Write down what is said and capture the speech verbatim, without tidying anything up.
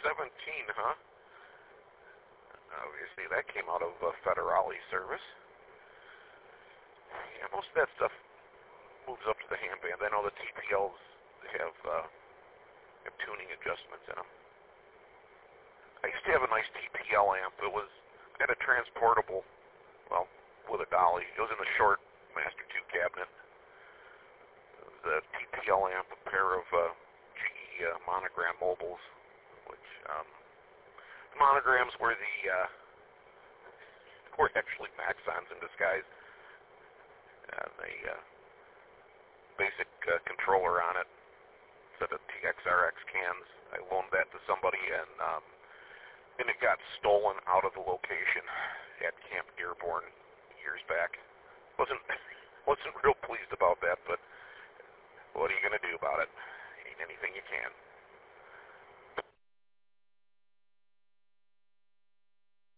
seventeen, huh? Obviously, that came out of uh, Federale service. Yeah, most of that stuff moves up to the handband. I know the T P Ls have, uh, have tuning adjustments in them. I used to have a nice T P L amp. It was, I had a transportable, well, with a dolly. It was in the short Master two cabinet. It was a T P L amp, a pair of uh, G E uh, monogram mobiles, which um, the monograms were the uh, were actually Maxons in disguise. Uh, the uh, basic uh, controller on it, set of T X R X cans. I loaned that to somebody, and um, and it got stolen out of the location at Camp Dearborn years back. wasn't wasn't real pleased about that, but what are you going to do about it? Ain't anything you can.